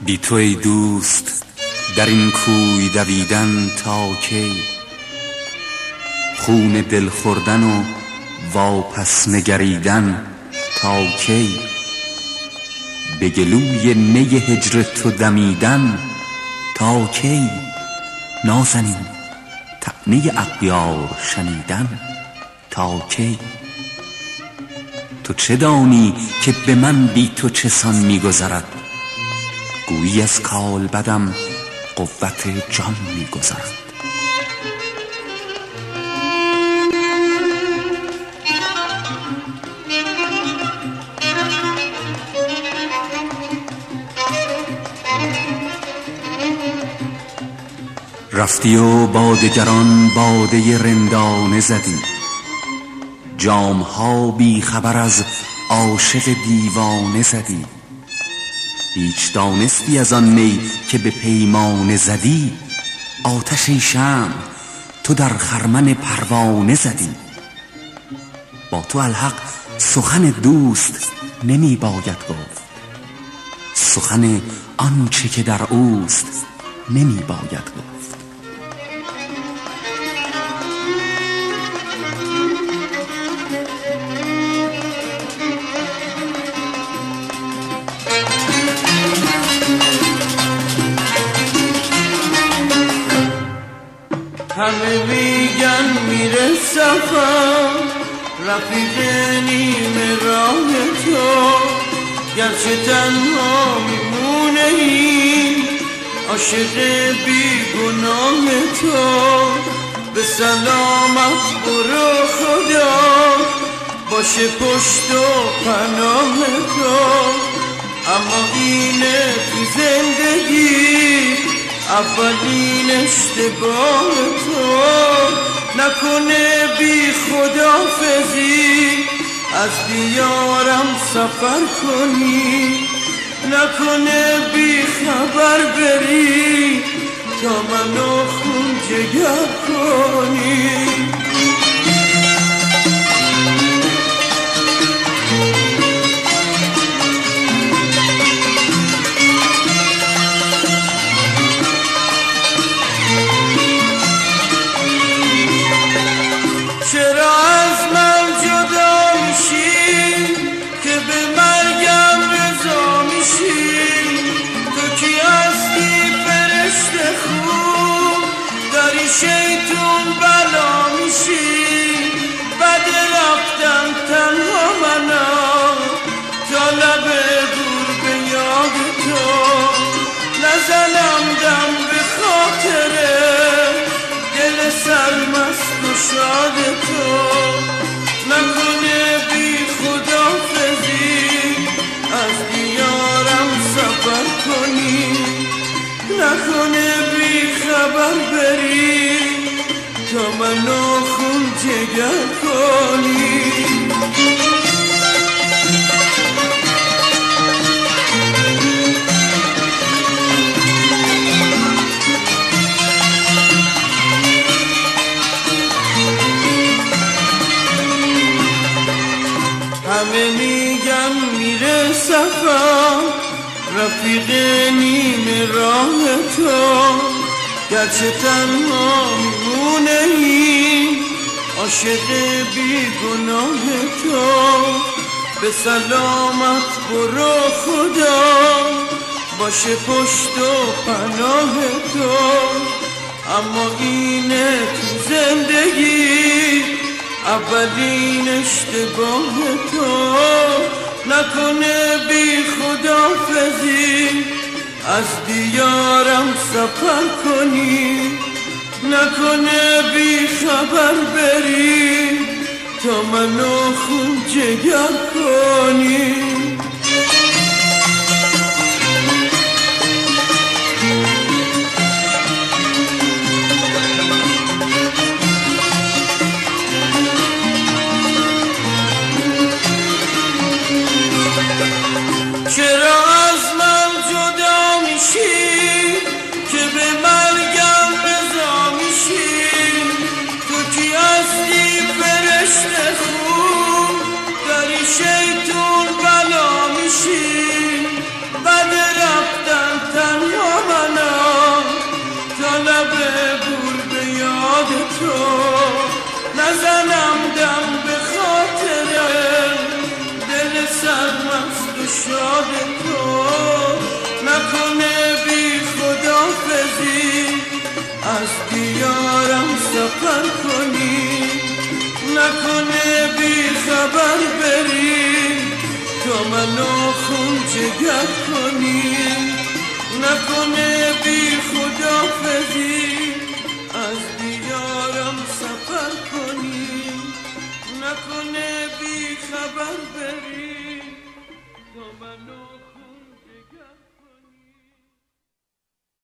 بی تو ای دوست در این کوی دویدن تا کی؟ خون دل خوردن و واپس نگریدن تا کی؟ به گلوی نی هجر تو دمیدن تا کی؟ نازنین طعنه اغیار شنیدن تا کی؟ تو چه دانی که به من بی تو چه سان می‌گذرد؟ گویی از کالبدم قوت جان می‌گذرد. رفتی و با دگران باده رندانه زدی، جام‌ها بی خبر از عاشق دیوانه زدی. هیچ دانستی از آن می که به پیمانه زدی؟ آتش ای شمع تو در خرمن پروانه زدی. با تو الحق سخن دوست نمی باید گفت، سخن آنچه که در اوست نمی باید گفت. همه میگن میره سفر، رفیق نیمه راه تو، گرچه تنها میمونه این عاشق بی گناه تو. به سلامت برو خدا باشه پشت و پناه تو. اما اینه تو زندگی اولین اشتباه تو، نکنه بی خداحافظی از دیارم سفر کنی، نکنه بی خبر بری تا منو خون جگر کنی. چرا از من جدا میشی که به مرگم رضا میشی؟ تو کی هستی فرشته خوب داری شیطون بلا میشی؟ بد رفتن تنها منم تا لب دور به یاد تو، نزنم دم به خاطره دل سرمست و شاد تو. نکنه بی خداحافظی از دیارم سفر کنی، نکنه بی خبر بری تا منو خون جگر کنی. همه میگن میره سفر، رفیق نیمه راه تو، گرچه تنها میمونه این عاشق بی گناه تو. به سلامت برو خدا باشه پشت و پناه تو. اما اینه تو زندگی اولین اشتباه تو، نکنه بی خداحافظی از دیارم سفر کنی، نکنه بی خبر بری تا منو خون جگر کنی. چرا از من جدا میشی که به مرگم رضا میشی؟ تو کی هستی فرشته خوب داری شیطون بلا میشی؟ بد رفتن شاد تو نکنه بی خدافزی از دیارم سفر کنی نکنه بی خبر بری تو منو خون جگر کنی نکنه بی خدافزی از دیارم سفر کنی نکنه بی خبر بری تو منو